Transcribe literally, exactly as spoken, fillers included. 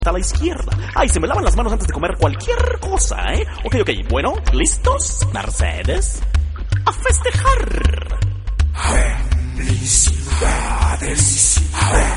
a la izquierda. Ay, se me lavan las manos antes de comer cualquier cosa, ¿eh? Ok, ok, bueno, ¿listos, Mercedes? ¡A festejar! Felicidades.